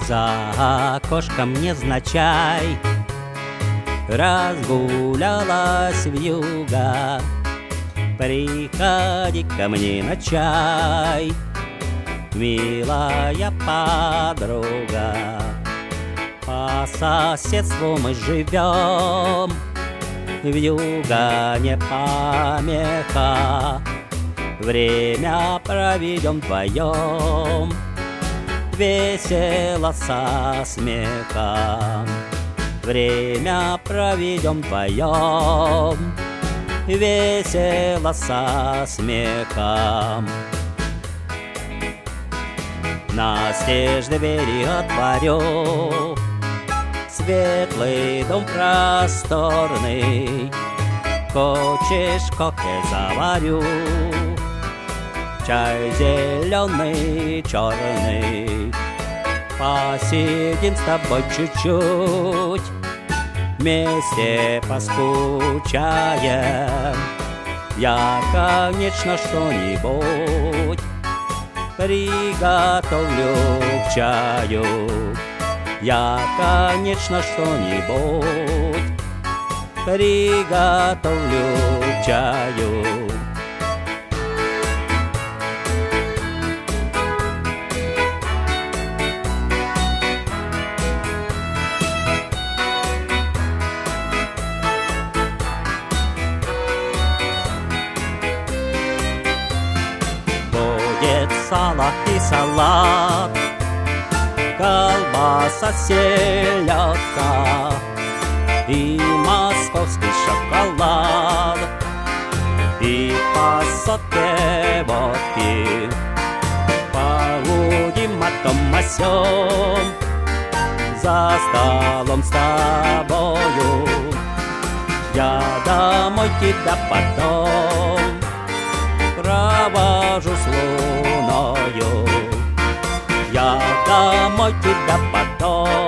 За окошком невзначай разгулялась вьюга. Приходи ко мне на чай, милая подруга. По соседству мы живем, вьюга не помеха. Время проведем вдвоем, весело со смехом. Время проведем вдвоем, весело со смехом. Настежь двери отворю, светлый дом просторный. Хочешь, кофе заварю, чай зеленый, черный. Посидим с тобой чуть-чуть, вместе поскучаем. Я, конечно, что-нибудь приготовлю к чаю. Я, конечно, что-нибудь приготовлю к чаю. Будет сало и салат, колбаса, селедка и московский шоколад, и по сотке водки. Поудим о том о сём за столом с тобою. Я домой тебя потом провожу с луною. Я домой тебя потом